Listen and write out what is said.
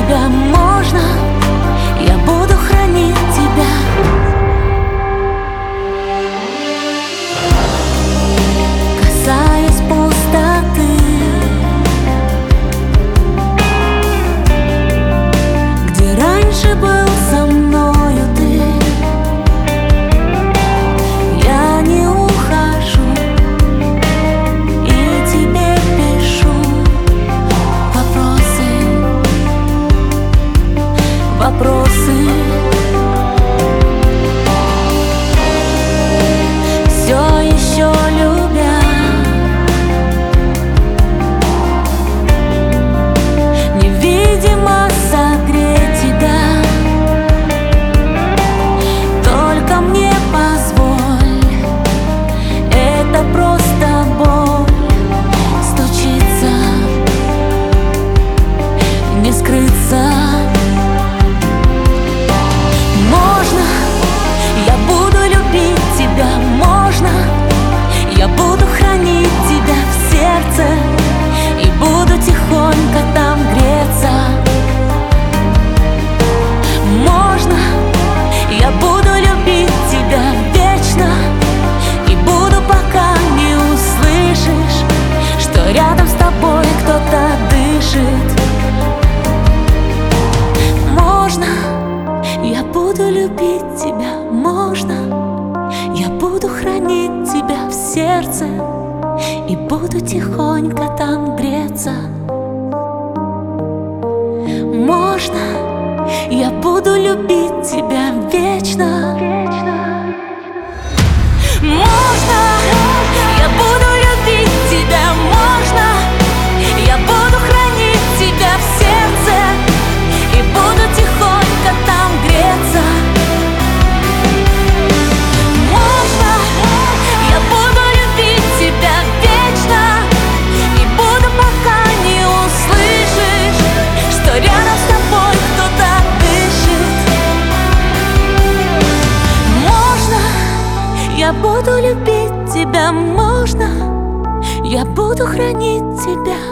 тебя можно, я буду хранить тебя. Касаясь пустоты, где раньше был со мною ты, я не ухожу и тебе пишу вопросы. Все еще любя, невидимо согреть тебя, только мне позволь, это просто боль, стучится, не скрыться. Можно, я буду любить тебя, можно, я буду хранить тебя в сердце и буду тихонько там греться. Можно, я буду любить тебя вечно и буду, пока не услышишь, что рядом с тобой кто-то дышит. Можно, я буду любить тебя, можно, я буду хранить тебя в сердце и буду тихонько там греться. Можно, я буду любить тебя вечно. Можно, я буду любить тебя, можно, я буду хранить тебя в сердце и буду тихонько там греться. Можно, я буду любить тебя вечно и буду, пока не услышишь, что рядом с тобой кто-то дышит. Можно, я буду любить тебя, можно, я буду хранить тебя.